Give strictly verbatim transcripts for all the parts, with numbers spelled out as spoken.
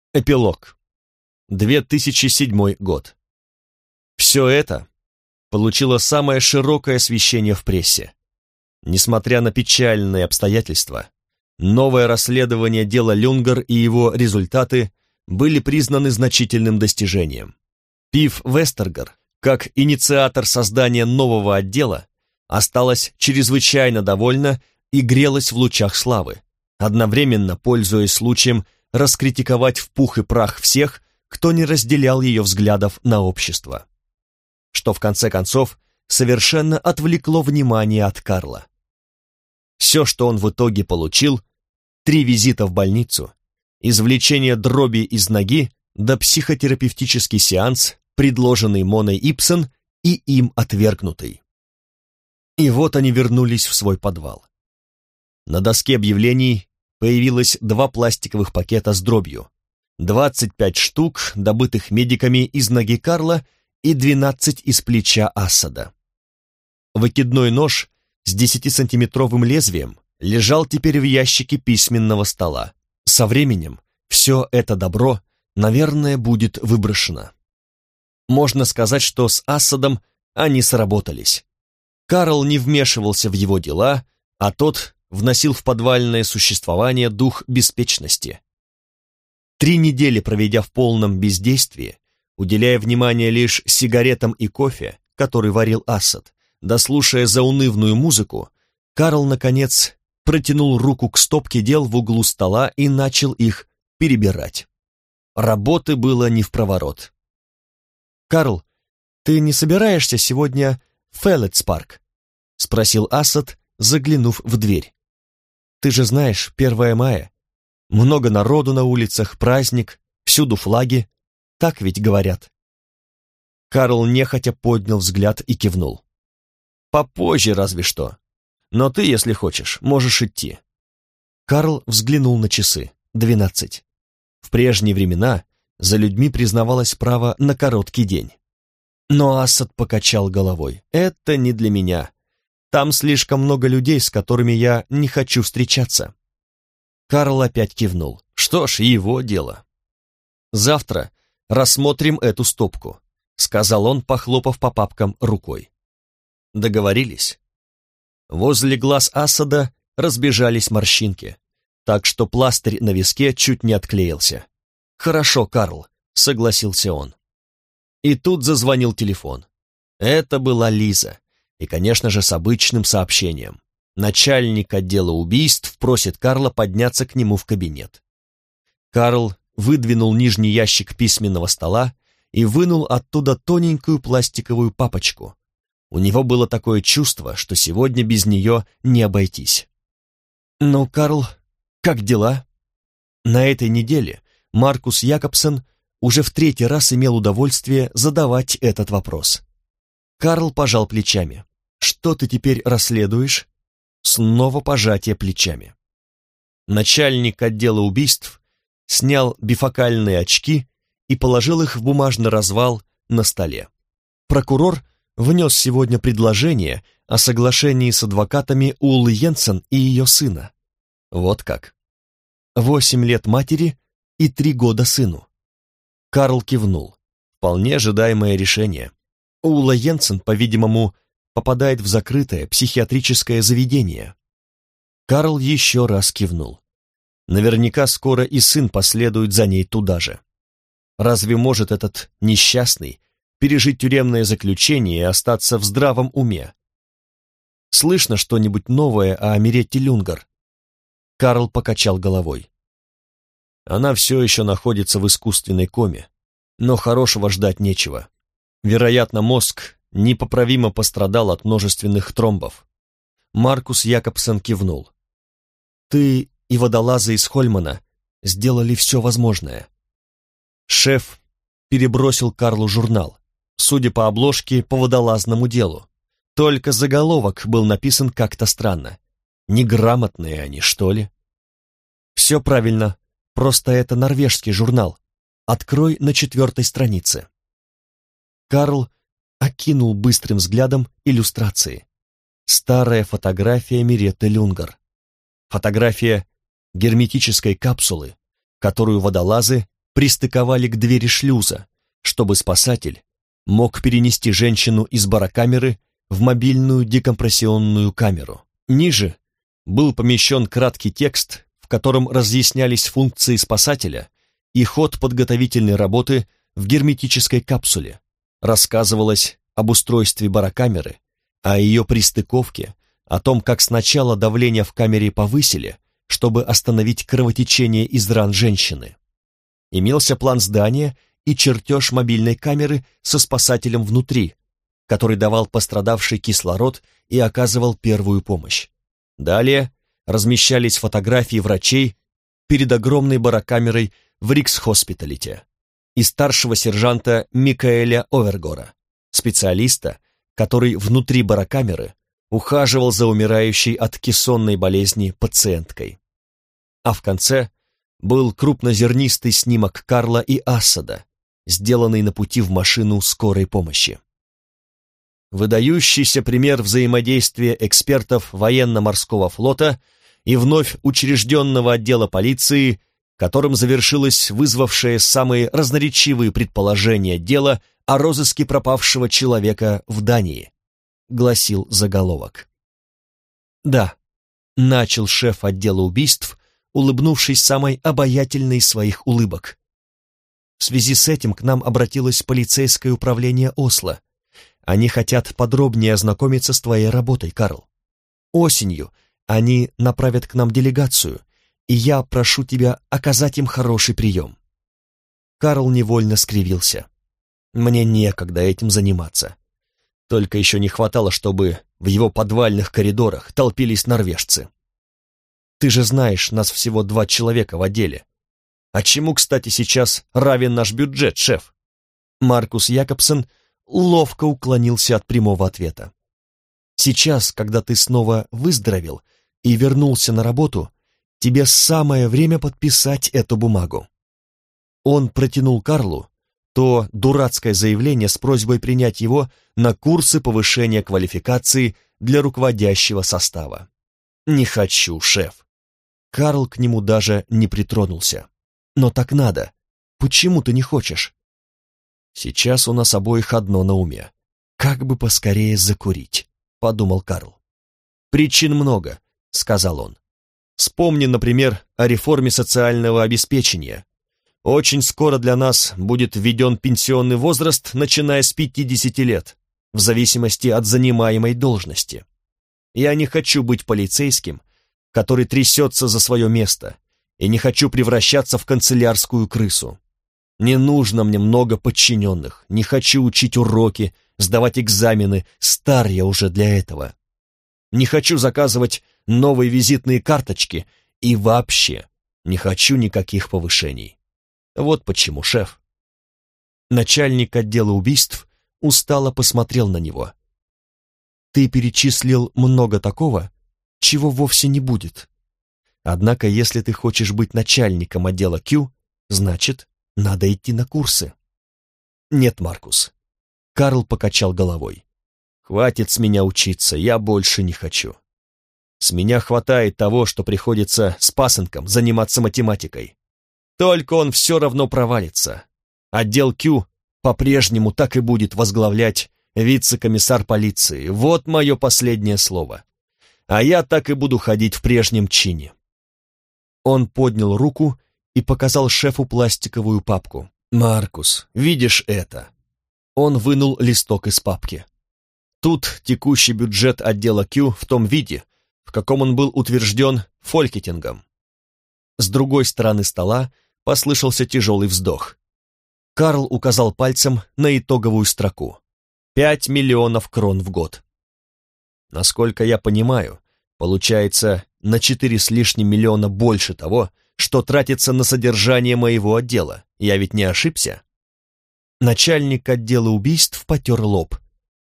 Эпилог. две тысячи седьмой год. Все это получило самое широкое освещение в прессе. Несмотря на печальные обстоятельства, новое расследование дела Люнгер и его результаты были признаны значительным достижением. Пив Вестергар, как инициатор создания нового отдела, осталась чрезвычайно довольна и грелась в лучах славы, одновременно пользуясь случаем раскритиковать в пух и прах всех, кто не разделял ее взглядов на общество. Что в конце концов совершенно отвлекло внимание от Карла. Все, что он в итоге получил, три визита в больницу, извлечение дроби из ноги да психотерапевтический сеанс, предложенный Моной Ипсон и им отвергнутый. И вот они вернулись в свой подвал. На доске объявлений появилось два пластиковых пакета с дробью, двадцать пять штук, добытых медиками из ноги Карла, и двенадцать из плеча Ассада. Выкидной нож с десятисантиметровым лезвием лежал теперь в ящике письменного стола. Со временем все это добро, наверное, будет выброшено. Можно сказать, что с Ассадом они сработались. Карл не вмешивался в его дела, а тот вносил в подвальное существование дух беспечности. Три недели проведя в полном бездействии, уделяя внимание лишь сигаретам и кофе, который варил Ассад, да слушая заунывную музыку, Карл, наконец, протянул руку к стопке дел в углу стола и начал их перебирать. Работы было не впроворот. «Карл, ты не собираешься сегодня в Феллетс-парк?» — спросил Ассад, заглянув в дверь. «Ты же знаешь, первое мая. Много народу на улицах, праздник, всюду флаги. Так ведь говорят». Карл нехотя поднял взгляд и кивнул. «Попозже разве что. Но ты, если хочешь, можешь идти». Карл взглянул на часы. Двенадцать. В прежние времена за людьми признавалось право на короткий день. Но Ассад покачал головой. «Это не для меня. Там слишком много людей, с которыми я не хочу встречаться». Карл опять кивнул. «Что ж, его дело». «Завтра рассмотрим эту стопку», — сказал он, похлопав по папкам рукой. Договорились? Возле глаз Ассада разбежались морщинки, так что пластырь на виске чуть не отклеился. «Хорошо, Карл», — согласился он. И тут зазвонил телефон. Это была Лиза. И, конечно же, с обычным сообщением. Начальник отдела убийств просит Карла подняться к нему в кабинет. Карл выдвинул нижний ящик письменного стола и вынул оттуда тоненькую пластиковую папочку. У него было такое чувство, что сегодня без нее не обойтись. «Ну, Карл, как дела?» На этой неделе Маркус Якобсон уже в третий раз имел удовольствие задавать этот вопрос. Карл пожал плечами. «Что ты теперь расследуешь?» Снова пожатие плечами. Начальник отдела убийств снял бифокальные очки и положил их в бумажный развал на столе. Прокурор внес сегодня предложение о соглашении с адвокатами Уллы Йенсен и ее сына. Вот как. Восемь лет матери и три года сыну. Карл кивнул. Вполне ожидаемое решение. Улла Йенсен, по-видимому, попадает в закрытое психиатрическое заведение. Карл еще раз кивнул. Наверняка скоро и сын последует за ней туда же. Разве может этот несчастный пережить тюремное заключение и остаться в здравом уме? Слышно что-нибудь новое о Миретте Люнгер? Карл покачал головой. Она все еще находится в искусственной коме, но хорошего ждать нечего. Вероятно, мозг непоправимо пострадал от множественных тромбов. Маркус Якобсон кивнул. «Ты и водолазы из Хольмана сделали все возможное». Шеф перебросил Карлу журнал, судя по обложке, по водолазному делу. Только заголовок был написан как-то странно. Неграмотные они, что ли? «Все правильно, просто это норвежский журнал. Открой на четвертой странице». Карл окинул быстрым взглядом иллюстрации. Старая фотография Миретты Люнгер. Фотография герметической капсулы, которую водолазы пристыковали к двери шлюза, чтобы спасатель мог перенести женщину из барокамеры в мобильную декомпрессионную камеру. Ниже был помещен краткий текст, в котором разъяснялись функции спасателя и ход подготовительной работы в герметической капсуле. Рассказывалось об устройстве барокамеры, о ее пристыковке, о том, как сначала давление в камере повысили, чтобы остановить кровотечение из ран женщины. Имелся план здания и чертеж мобильной камеры со спасателем внутри, который давал пострадавшей кислород и оказывал первую помощь. Далее размещались фотографии врачей перед огромной барокамерой в Риксхоспиталите и старшего сержанта Микаэля Овергора, специалиста, который внутри барокамеры ухаживал за умирающей от кессонной болезни пациенткой. А в конце был крупнозернистый снимок Карла и Асада, сделанный на пути в машину скорой помощи. Выдающийся пример взаимодействия экспертов военно-морского флота и вновь учрежденного отдела полиции, которым завершилось вызвавшее самые разноречивые предположения дело о розыске пропавшего человека в Дании, гласил заголовок. Да, начал шеф отдела убийств, улыбнувшись самой обаятельной из своих улыбок. В связи с этим к нам обратилось полицейское управление Осло. Они хотят подробнее ознакомиться с твоей работой, Карл. Осенью они направят к нам делегацию, и я прошу тебя оказать им хороший прием. Карл невольно скривился. Мне некогда этим заниматься. Только еще не хватало, чтобы в его подвальных коридорах толпились норвежцы. Ты же знаешь, нас всего два человека в отделе. А чему, кстати, сейчас равен наш бюджет, шеф? Маркус Якобсон ловко уклонился от прямого ответа. Сейчас, когда ты снова выздоровел и вернулся на работу, тебе самое время подписать эту бумагу. Он протянул Карлу то дурацкое заявление с просьбой принять его на курсы повышения квалификации для руководящего состава. «Не хочу, шеф». Карл к нему даже не притронулся. «Но так надо. Почему ты не хочешь?» «Сейчас у нас обоих одно на уме. Как бы поскорее закурить», — подумал Карл. «Причин много», — сказал он. «Вспомни, например, о реформе социального обеспечения. Очень скоро для нас будет введен пенсионный возраст, начиная с пятидесяти лет, в зависимости от занимаемой должности. Я не хочу быть полицейским, который трясется за свое место, и не хочу превращаться в канцелярскую крысу. Не нужно мне много подчиненных, не хочу учить уроки, сдавать экзамены, стар я уже для этого. Не хочу заказывать новые визитные карточки и вообще не хочу никаких повышений. Вот почему, шеф». Начальник отдела убийств устало посмотрел на него. «Ты перечислил много такого, чего вовсе не будет. Однако, если ты хочешь быть начальником отдела Q, значит, надо идти на курсы». «Нет, Маркус». Карл покачал головой. «Хватит с меня учиться, я больше не хочу. С меня хватает того, что приходится с пасынком заниматься математикой. Только он все равно провалится. Отдел Q по-прежнему так и будет возглавлять вице-комиссар полиции. Вот мое последнее слово. А я так и буду ходить в прежнем чине». Он поднял руку и показал шефу пластиковую папку. «Маркус, видишь это?» Он вынул листок из папки. Тут текущий бюджет отдела Q в том виде, в каком он был утвержден Фолькетингом. С другой стороны стола послышался тяжелый вздох. Карл указал пальцем на итоговую строку. Пять миллионов крон в год. Насколько я понимаю, получается на четыре с лишним миллиона больше того, что тратится на содержание моего отдела. Я ведь не ошибся? Начальник отдела убийств потер лоб.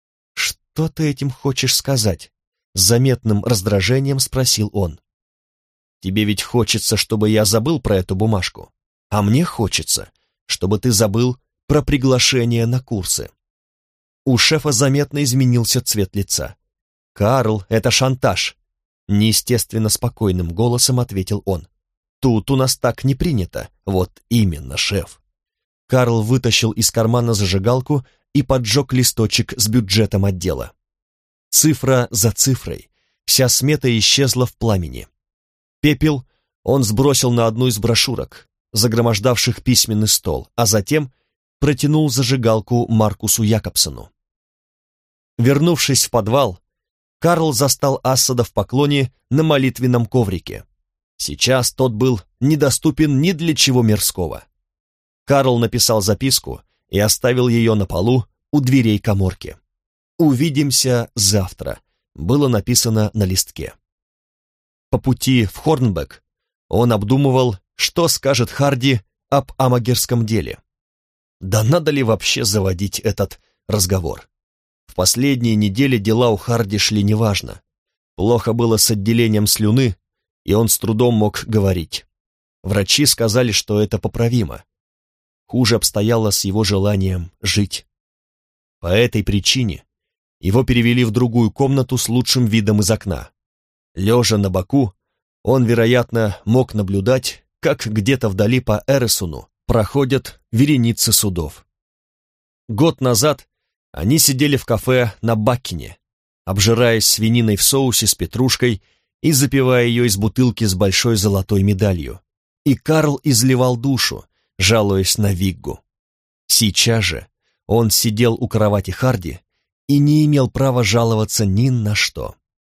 «Что ты этим хочешь сказать?» С заметным раздражением спросил он. «Тебе ведь хочется, чтобы я забыл про эту бумажку, а мне хочется, чтобы ты забыл про приглашение на курсы». У шефа заметно изменился цвет лица. «Карл, это шантаж», — неестественно спокойным голосом ответил он. «Тут у нас так не принято». «Вот именно, шеф. Карл вытащил из кармана зажигалку и поджег листочек с бюджетом отдела. Цифра за цифрой, вся смета исчезла в пламени. Пепел он сбросил на одну из брошюрок, загромождавших письменный стол, а затем протянул зажигалку Маркусу Якобсону. Вернувшись в подвал, Карл застал Ассада в поклоне на молитвенном коврике. Сейчас тот был недоступен ни для чего мирского. Карл написал записку и оставил ее на полу у дверей каморки. «Увидимся завтра», было написано на листке. По пути в Хорнбек он обдумывал, что скажет Харди об амагерском деле. Да надо ли вообще заводить этот разговор? В последние недели дела у Харди шли неважно. Плохо было с отделением слюны, и он с трудом мог говорить. Врачи сказали, что это поправимо. Хуже обстояло с его желанием жить. По этой причине его перевели в другую комнату с лучшим видом из окна. Лежа на боку, он, вероятно, мог наблюдать, как где-то вдали по Эресуну проходят вереницы судов. Год назад они сидели в кафе на Баккине, обжираясь свининой в соусе с петрушкой и запивая ее из бутылки с большой золотой медалью. И Карл изливал душу, жалуясь на Виггу. Сейчас же он сидел у кровати Харди и не имел права жаловаться ни на что.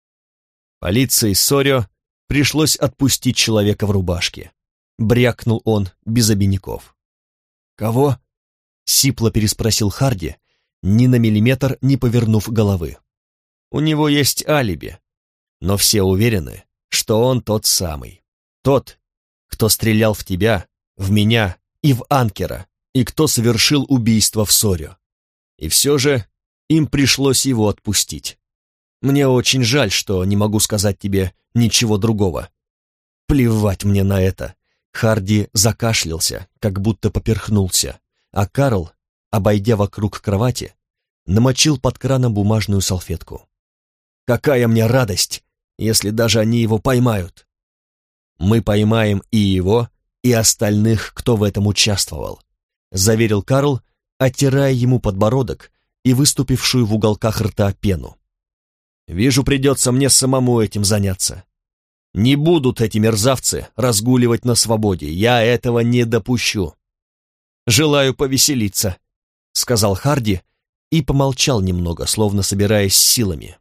Полиции Сорио пришлось отпустить человека в рубашке. Брякнул он без обиняков. «Кого?» — сипло переспросил Харди, ни на миллиметр не повернув головы. «У него есть алиби, но все уверены, что он тот самый. Тот, кто стрелял в тебя, в меня и в Анкера, и кто совершил убийство в Сорио. И все же им пришлось его отпустить. Мне очень жаль, что не могу сказать тебе ничего другого. Плевать мне на это». Харди закашлялся, как будто поперхнулся, а Карл, обойдя вокруг кровати, намочил под краном бумажную салфетку. «Какая мне радость, если даже они его поймают!» «Мы поймаем и его, и остальных, кто в этом участвовал», заверил Карл, оттирая ему подбородок и выступившую в уголках рта пену. «Вижу, придется мне самому этим заняться. Не будут эти мерзавцы разгуливать на свободе, я этого не допущу». «Желаю повеселиться», — сказал Харди и помолчал немного, словно собираясь с силами.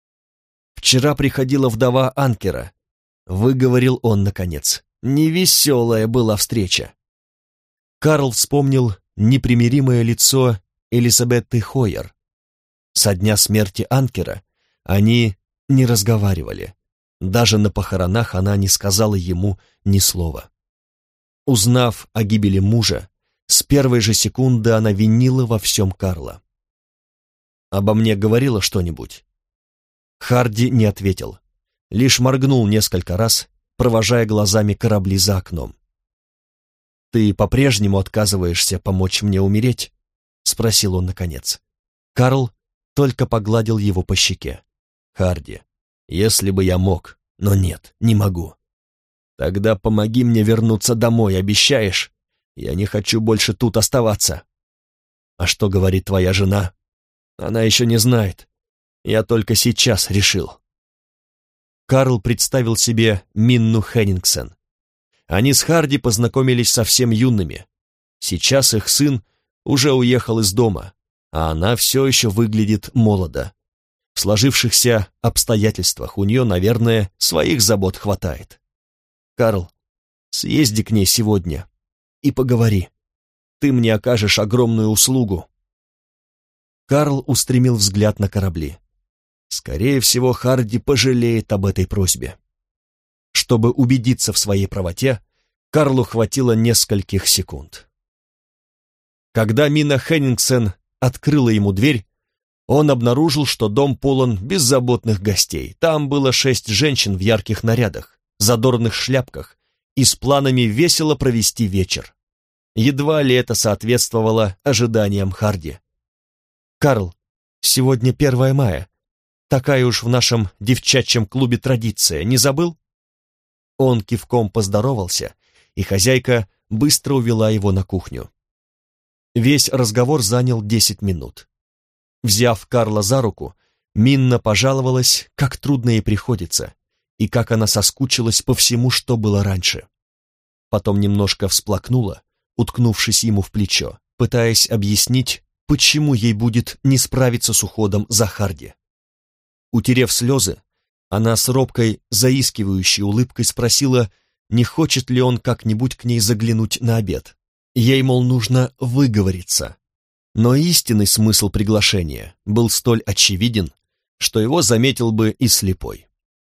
«Вчера приходила вдова Анкера», — выговорил он наконец. «Невеселая была встреча». Карл вспомнил непримиримое лицо Элизабетты Хойер. Со дня смерти Анкера они не разговаривали. Даже на похоронах она не сказала ему ни слова. Узнав о гибели мужа, с первой же секунды она винила во всем Карла. «Обо мне говорила что-нибудь?» Харди не ответил, лишь моргнул несколько раз, провожая глазами корабли за окном. «Ты по-прежнему отказываешься помочь мне умереть?» — спросил он наконец. Карл только погладил его по щеке. «Харди, если бы я мог, но нет, не могу. Тогда помоги мне вернуться домой, обещаешь? Я не хочу больше тут оставаться». «А что говорит твоя жена?» «Она еще не знает. Я только сейчас решил». Карл представил себе Минну Хеннингсен. Они с Харди познакомились совсем юными. Сейчас их сын уже уехал из дома, а она все еще выглядит молодо. В сложившихся обстоятельствах у нее, наверное, своих забот хватает. «Карл, съезди к ней сегодня и поговори. Ты мне окажешь огромную услугу». Карл устремил взгляд на корабли. Скорее всего, Харди пожалеет об этой просьбе. Чтобы убедиться в своей правоте, Карлу хватило нескольких секунд. Когда Мина Хеннингсен открыла ему дверь, он обнаружил, что дом полон беззаботных гостей. Там было шесть женщин в ярких нарядах, задорных шляпках и с планами весело провести вечер. Едва ли это соответствовало ожиданиям Харди. «Карл, сегодня первое мая. Такая уж в нашем девчачьем клубе традиция, не забыл?» Он кивком поздоровался, и хозяйка быстро увела его на кухню. Весь разговор занял десять минут. Взяв Карла за руку, Минна пожаловалась, как трудно ей приходится, и как она соскучилась по всему, что было раньше. Потом немножко всплакнула, уткнувшись ему в плечо, пытаясь объяснить, почему ей будет не справиться с уходом за Харди. Утерев слезы, она с робкой, заискивающей улыбкой спросила, не хочет ли он как-нибудь к ней заглянуть на обед. Ей, мол, нужно выговориться. Но истинный смысл приглашения был столь очевиден, что его заметил бы и слепой.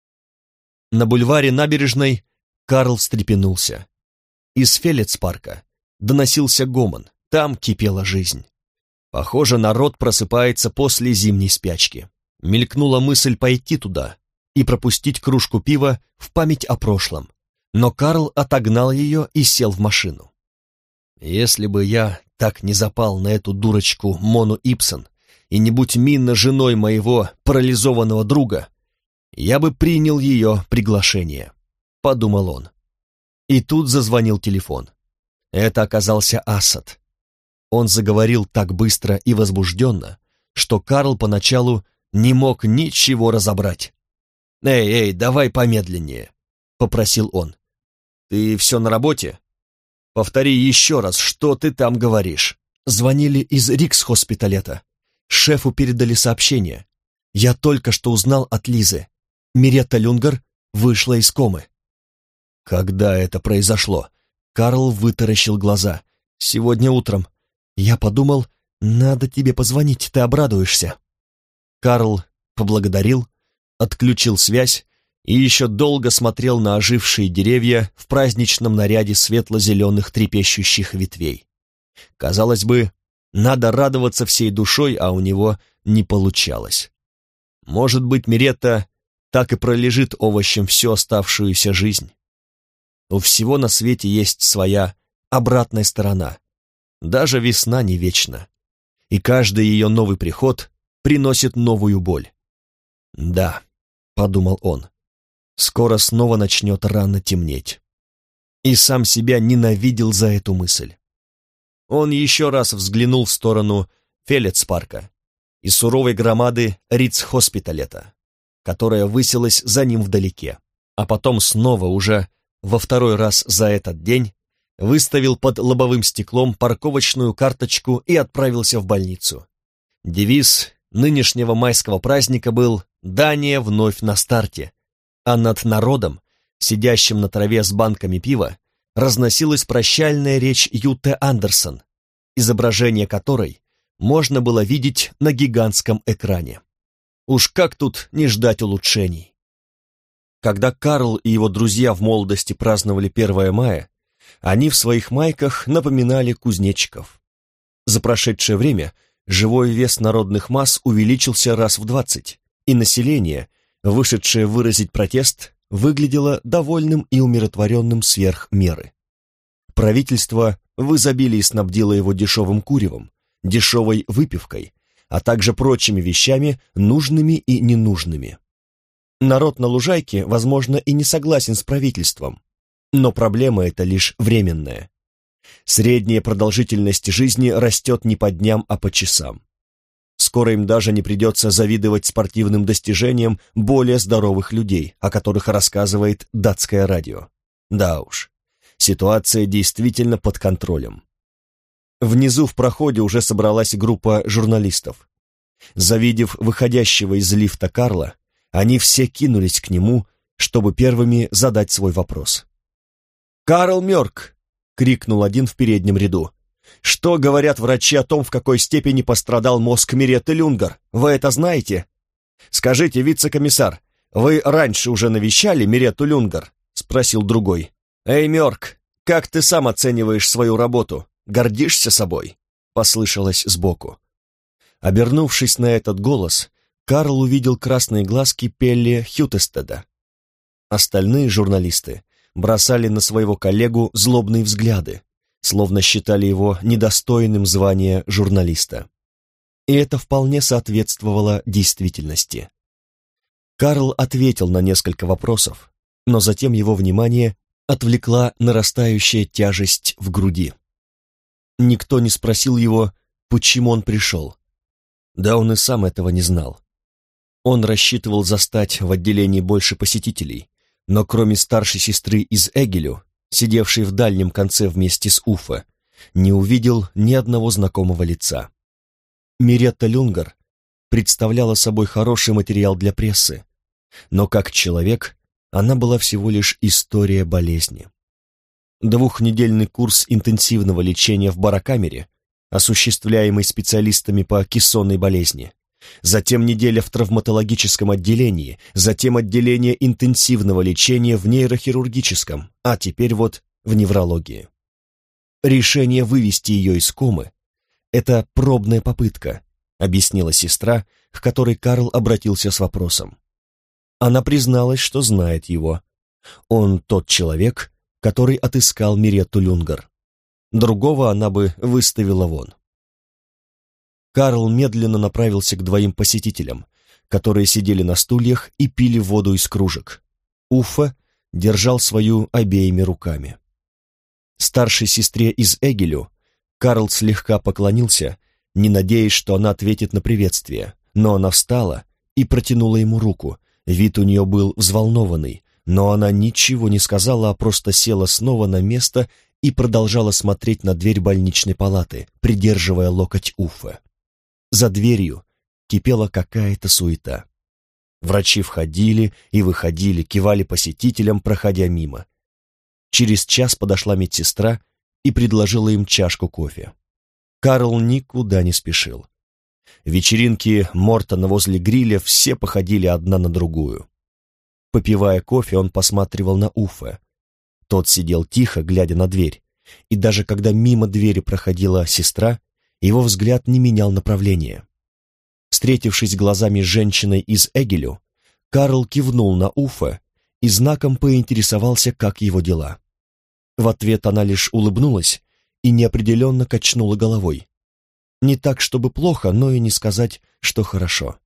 На бульваре Набережной Карл встрепенулся. Из Фелетс-парка доносился гомон, там кипела жизнь. Похоже, народ просыпается после зимней спячки. Мелькнула мысль пойти туда и пропустить кружку пива в память о прошлом, но Карл отогнал ее и сел в машину. «Если бы я так не запал на эту дурочку Мону Ипсон, и не будь Минна женой моего парализованного друга, я бы принял ее приглашение», — подумал он. И тут зазвонил телефон. Это оказался Асад. Он заговорил так быстро и возбужденно, что Карл поначалу не мог ничего разобрать. «Эй, эй, давай помедленнее», — попросил он. «Ты все на работе? Повтори еще раз, что ты там говоришь». Звонили из Рикс-хоспиталета. Шефу передали сообщение. Я только что узнал от Лизы. Миретта Люнгер вышла из комы. Когда это произошло? Карл вытаращил глаза. Сегодня утром. Я подумал, надо тебе позвонить, ты обрадуешься. Карл поблагодарил, отключил связь и еще долго смотрел на ожившие деревья в праздничном наряде светло-зеленых трепещущих ветвей. Казалось бы, надо радоваться всей душой, а у него не получалось. Может быть, Миретта так и пролежит овощем всю оставшуюся жизнь. У всего на свете есть своя обратная сторона. Даже весна не вечна, и каждый ее новый приход приносит новую боль. «Да», — подумал он, — «скоро снова начнет рано темнеть». И сам себя ненавидел за эту мысль. Он еще раз взглянул в сторону Фелетс-парка и суровой громады Рикс-хоспиталета, которая высилась за ним вдалеке, а потом снова уже во второй раз за этот день выставил под лобовым стеклом парковочную карточку и отправился в больницу. Девиз нынешнего майского праздника был «Дания вновь на старте», а над народом, сидящим на траве с банками пива, разносилась прощальная речь Юте Андерсон, изображение которой можно было видеть на гигантском экране. Уж как тут не ждать улучшений? Когда Карл и его друзья в молодости праздновали первое мая, они в своих майках напоминали кузнечиков. За прошедшее время живой вес народных масс увеличился раз в двадцать, и население, вышедшее выразить протест, выглядело довольным и умиротворенным сверх меры. Правительство в изобилии снабдило его дешевым куревом, дешевой выпивкой, а также прочими вещами, нужными и ненужными. Народ на лужайке, возможно, и не согласен с правительством, но проблема эта лишь временная. Средняя продолжительность жизни растет не по дням, а по часам. Скоро им даже не придется завидовать спортивным достижениям более здоровых людей, о которых рассказывает датское радио. Да уж, ситуация действительно под контролем. Внизу в проходе уже собралась группа журналистов. Завидев выходящего из лифта Карла, они все кинулись к нему, чтобы первыми задать свой вопрос. «Карл Мёрк!» — крикнул один в переднем ряду. «Что говорят врачи о том, в какой степени пострадал мозг Миретты Люнгер? Вы это знаете? Скажите, вице-комиссар, вы раньше уже навещали Миретту Люнгер?» — спросил другой. «Эй, Мёрк, как ты сам оцениваешь свою работу? Гордишься собой?» — послышалось сбоку. Обернувшись на этот голос, Карл увидел красные глазки Пелли Хютестеда. Остальные журналисты бросали на своего коллегу злобные взгляды, словно считали его недостойным звания журналиста. И это вполне соответствовало действительности. Карл ответил на несколько вопросов, но затем его внимание отвлекла нарастающая тяжесть в груди. Никто не спросил его, почему он пришел. Да он и сам этого не знал. Он рассчитывал застать в отделении больше посетителей, но кроме старшей сестры из Эгелю, сидевшей в дальнем конце вместе с Уффе, не увидел ни одного знакомого лица. Миретта Люнгар представляла собой хороший материал для прессы, но как человек она была всего лишь история болезни. Двухнедельный курс интенсивного лечения в барокамере, осуществляемый специалистами по кессонной болезни, затем неделя в травматологическом отделении, затем отделение интенсивного лечения в нейрохирургическом, а теперь вот в неврологии. Решение вывести ее из комы — это пробная попытка, объяснила сестра, к которой Карл обратился с вопросом. Она призналась, что знает его. Он тот человек, который отыскал Миретту Люнгар. Другого она бы выставила вон. Карл медленно направился к двоим посетителям, которые сидели на стульях и пили воду из кружек. Уффе держал свою обеими руками. Старшей сестре из Эгелю Карл слегка поклонился, не надеясь, что она ответит на приветствие, но она встала и протянула ему руку. Вид у нее был взволнованный, но она ничего не сказала, а просто села снова на место и продолжала смотреть на дверь больничной палаты, придерживая локоть Уффе. За дверью кипела какая-то суета. Врачи входили и выходили, кивали посетителям, проходя мимо. Через час подошла медсестра и предложила им чашку кофе. Карл никуда не спешил. Вечеринки Мортона возле гриля все походили одна на другую. Попивая кофе, он посматривал на Уффе. Тот сидел тихо, глядя на дверь, и даже когда мимо двери проходила сестра, его взгляд не менял направления. Встретившись глазами с женщиной из Эгелю, Карл кивнул на Уффе и знаком поинтересовался, как его дела. В ответ она лишь улыбнулась и неопределенно качнула головой. Не так, чтобы плохо, но и не сказать, что хорошо.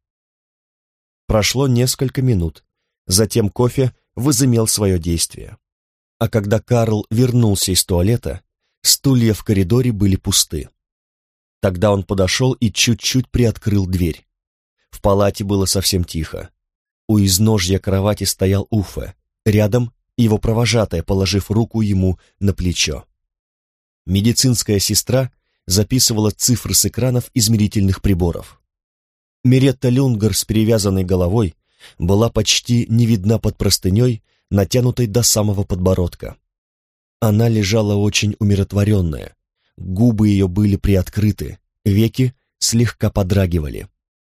Прошло несколько минут, затем кофе возымел свое действие. А когда Карл вернулся из туалета, стулья в коридоре были пусты. Тогда он подошел и чуть-чуть приоткрыл дверь. В палате было совсем тихо. У изножья кровати стоял Уффе, рядом его провожатая, положив руку ему на плечо. Медицинская сестра записывала цифры с экранов измерительных приборов. Миретта Люнгар с перевязанной головой была почти не видна под простыней, натянутой до самого подбородка. Она лежала очень умиротворенная, губы ее были приоткрыты, веки слегка подрагивали.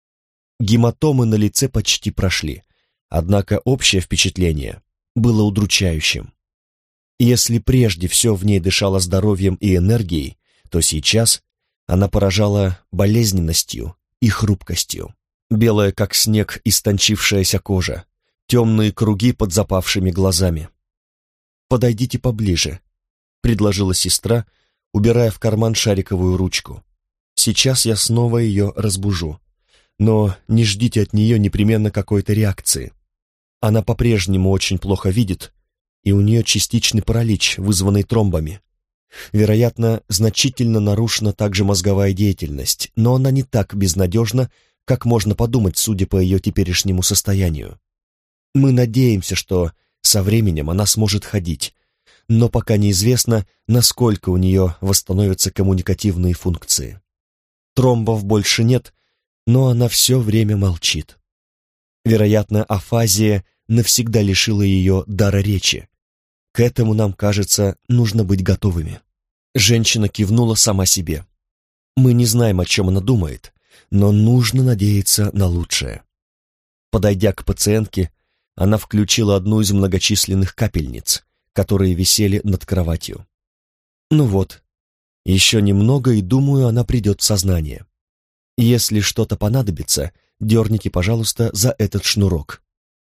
Гематомы на лице почти прошли, однако общее впечатление было удручающим. Если прежде все в ней дышало здоровьем и энергией, то сейчас она поражала болезненностью и хрупкостью. Белая, как снег, истончившаяся кожа, темные круги под запавшими глазами. «Подойдите поближе», — предложила сестра, убирая в карман шариковую ручку. «Сейчас я снова ее разбужу, но не ждите от нее непременно какой-то реакции. Она по-прежнему очень плохо видит, и у нее частичный паралич, вызванный тромбами. Вероятно, значительно нарушена также мозговая деятельность, но она не так безнадежна, как можно подумать, судя по ее теперешнему состоянию. Мы надеемся, что со временем она сможет ходить, но пока неизвестно, насколько у нее восстановятся коммуникативные функции. Тромбов больше нет, но она все время молчит. Вероятно, афазия навсегда лишила ее дара речи. К этому нам, кажется, нужно быть готовыми». Женщина кивнула сама себе. «Мы не знаем, о чем она думает, но нужно надеяться на лучшее». Подойдя к пациентке, она включила одну из многочисленных капельниц, которые висели над кроватью. «Ну вот, еще немного, и, думаю, она придет в сознание. Если что-то понадобится, дерните, пожалуйста, за этот шнурок».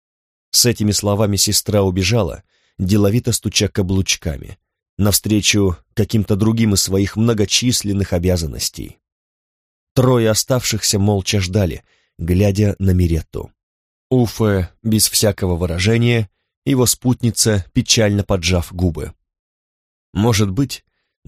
С этими словами сестра убежала, деловито стуча каблучками, навстречу каким-то другим из своих многочисленных обязанностей. Трое оставшихся молча ждали, глядя на Миретту. Уффе без всякого выражения, его спутница, печально поджав губы. Может быть,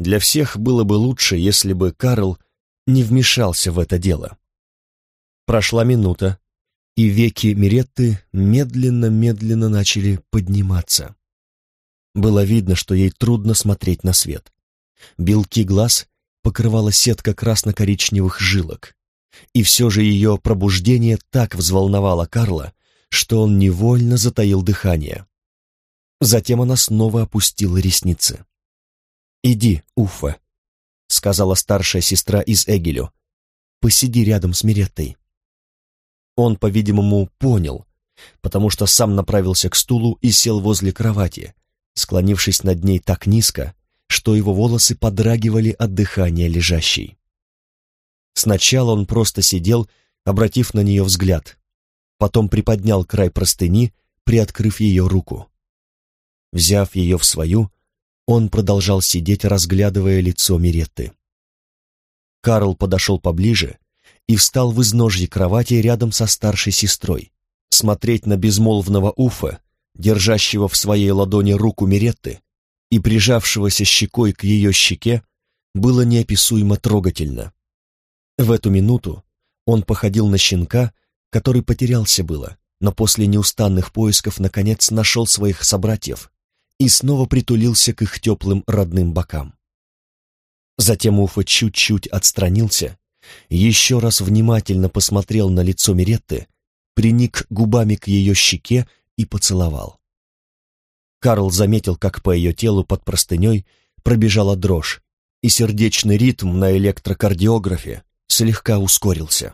Для всех было бы лучше, если бы Карл не вмешался в это дело. Прошла минута, и веки Миретты медленно-медленно начали подниматься. Было видно, что ей трудно смотреть на свет. Белки глаз покрывала сетка красно-коричневых жилок, и все же ее пробуждение так взволновало Карла, что он невольно затаил дыхание. Затем она снова опустила ресницы. «Иди, Уффе», — сказала старшая сестра из Эгелю, — «посиди рядом с Миреттой». Он, по-видимому, понял, потому что сам направился к стулу и сел возле кровати, склонившись над ней так низко, что его волосы подрагивали от дыхания лежащей. Сначала он просто сидел, обратив на нее взгляд, потом приподнял край простыни, приоткрыв ее руку. Взяв ее в свою, он продолжал сидеть, разглядывая лицо Миретты. Карл подошел поближе и встал в изножье кровати рядом со старшей сестрой. Смотреть на безмолвного Уффе, держащего в своей ладони руку Миретты и прижавшегося щекой к ее щеке, было неописуемо трогательно. В эту минуту он походил на щенка, который потерялся было, но после неустанных поисков наконец нашел своих собратьев и снова притулился к их теплым родным бокам. Затем Уффе чуть-чуть отстранился, еще раз внимательно посмотрел на лицо Миретты, приник губами к ее щеке и поцеловал. Карл заметил, как по ее телу под простыней пробежала дрожь, и сердечный ритм на электрокардиографе слегка ускорился.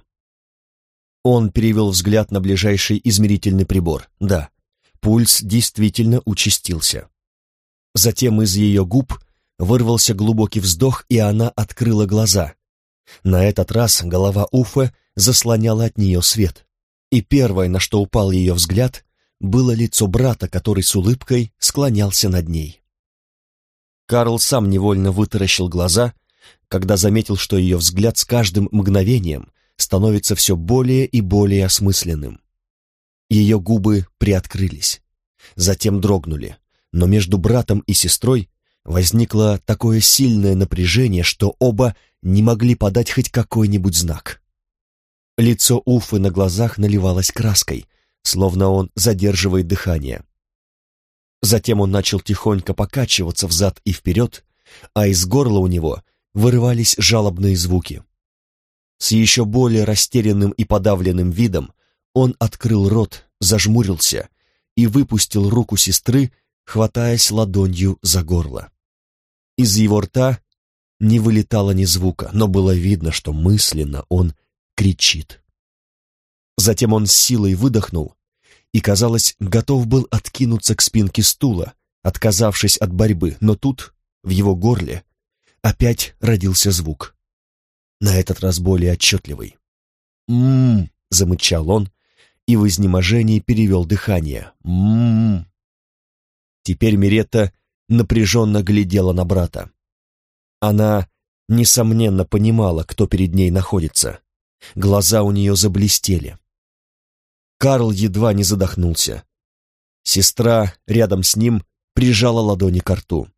Он перевел взгляд на ближайший измерительный прибор. Да, пульс действительно участился. Затем из ее губ вырвался глубокий вздох, и она открыла глаза. На этот раз голова Уффе заслоняла от нее свет, и первое, на что упал ее взгляд, было лицо брата, который с улыбкой склонялся над ней. Карл сам невольно вытаращил глаза, когда заметил, что ее взгляд с каждым мгновением становится все более и более осмысленным. Ее губы приоткрылись, затем дрогнули, но между братом и сестрой возникло такое сильное напряжение, что оба не могли подать хоть какой-нибудь знак. Лицо Уффе на глазах наливалось краской, словно он задерживает дыхание. Затем он начал тихонько покачиваться взад и вперед, а из горла у него вырывались жалобные звуки. С еще более растерянным и подавленным видом он открыл рот, зажмурился и выпустил руку сестры, хватаясь ладонью за горло. Из его рта не вылетало ни звука, но было видно, что мысленно он кричит. Затем он с силой выдохнул и, казалось, готов был откинуться к спинке стула, отказавшись от борьбы, но тут, в его горле, опять родился звук. На этот раз более отчетливый. «М-м-м», замычал он и в изнеможении перевел дыхание. «М-м-м». Теперь Миретта напряженно глядела на брата. Она, несомненно, понимала, кто перед ней находится. Глаза у нее заблестели. Карл едва не задохнулся. Сестра рядом с ним прижала ладони к рту.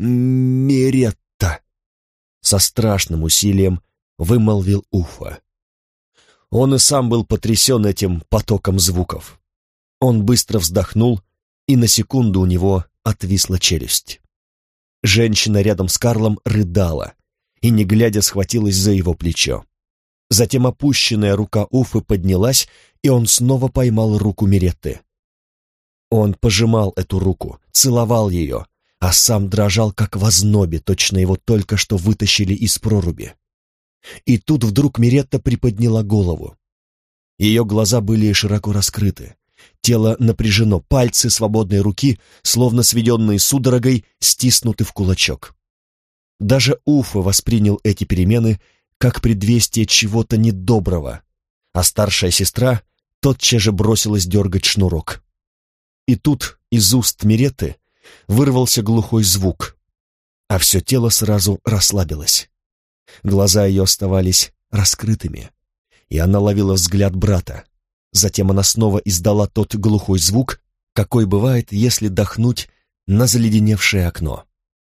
«Миретта!» Со страшным усилием вымолвил Уффе. Он и сам был потрясен этим потоком звуков. Он быстро вздохнул, и на секунду у него отвисла челюсть. Женщина рядом с Карлом рыдала и, не глядя, схватилась за его плечо. Затем опущенная рука Уффе поднялась, и он снова поймал руку Миретты. Он пожимал эту руку, целовал ее, а сам дрожал, как в ознобе, точно его только что вытащили из проруби. И тут вдруг Миретта приподняла голову. Ее глаза были широко раскрыты, тело напряжено, пальцы свободной руки, словно сведенные судорогой, стиснуты в кулачок. Даже Уффе воспринял эти перемены как предвестие чего-то недоброго, а старшая сестра тотчас же бросилась дергать шнурок. И тут из уст Миретты вырвался глухой звук, а все тело сразу расслабилось. Глаза ее оставались раскрытыми, и она ловила взгляд брата. Затем она снова издала тот глухой звук, какой бывает, если дохнуть на заледеневшее окно.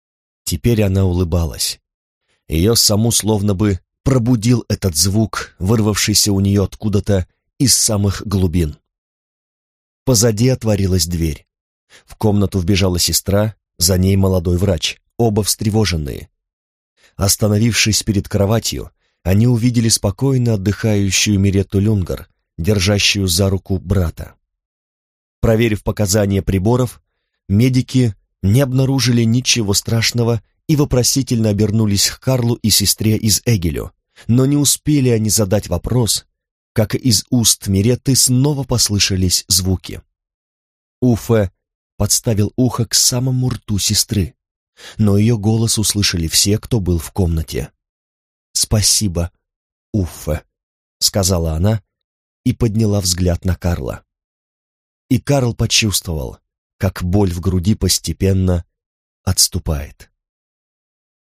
Теперь она улыбалась. Ее саму словно бы пробудил этот звук, вырвавшийся у нее откуда-то из самых глубин. Позади отворилась дверь. В комнату вбежала сестра, за ней молодой врач, оба встревоженные. Остановившись перед кроватью, они увидели спокойно отдыхающую Миретту Люнгар, держащую за руку брата. Проверив показания приборов, медики не обнаружили ничего страшного и вопросительно обернулись к Карлу и сестре из Эгелю, но не успели они задать вопрос, как из уст Миретты снова послышались звуки. Уффе подставил ухо к самому рту сестры, но ее голос услышали все, кто был в комнате. «Спасибо, Уффе», — сказала она и подняла взгляд на Карла. И Карл почувствовал, как боль в груди постепенно отступает.